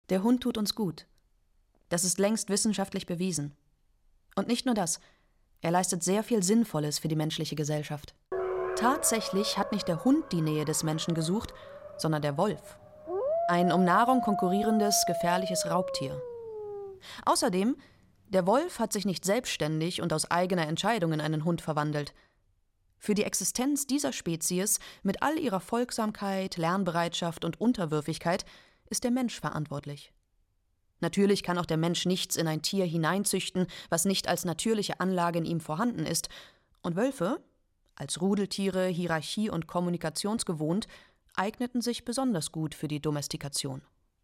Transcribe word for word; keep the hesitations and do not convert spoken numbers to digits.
Der Hund tut uns gut. Das ist längst wissenschaftlich bewiesen. Und nicht nur das, er leistet sehr viel Sinnvolles für die menschliche Gesellschaft. Tatsächlich hat nicht der Hund die Nähe des Menschen gesucht, sondern der Wolf. Ein um Nahrung konkurrierendes, gefährliches Raubtier. Außerdem, der Wolf hat sich nicht selbstständig und aus eigener Entscheidung in einen Hund verwandelt. Für die Existenz dieser Spezies mit all ihrer Folgsamkeit, Lernbereitschaft und Unterwürfigkeit ist der Mensch verantwortlich. Natürlich kann auch der Mensch nichts in ein Tier hineinzüchten, was nicht als natürliche Anlage in ihm vorhanden ist. Und Wölfe, als Rudeltiere, hierarchie- und kommunikationsgewohnt, eigneten sich besonders gut für die Domestikation.